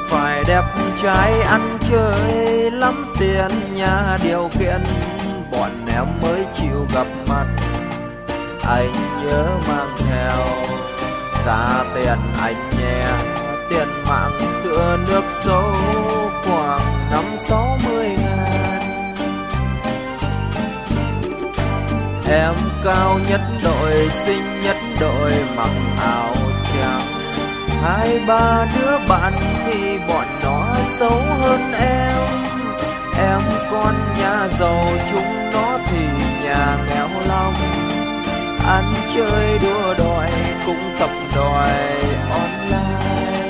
Phải đẹp trai ăn chơi lắm tiền nhà điều kiện, bọn em mới chịu gặp mặt. Anh nhớ mang theo giá tiền anh nhé, tiền mạng sữa nước sâu khoảng 50-60 ngàn. Em cao nhất đội, xinh nhất đội, mặc áo trắng. 2-3 đứa bạn thì bọn nó xấu hơn em. Em con nhà giàu, chúng nó thì nhà nghèo lòng. Ăn chơi đua đòi cũng tập đòi online.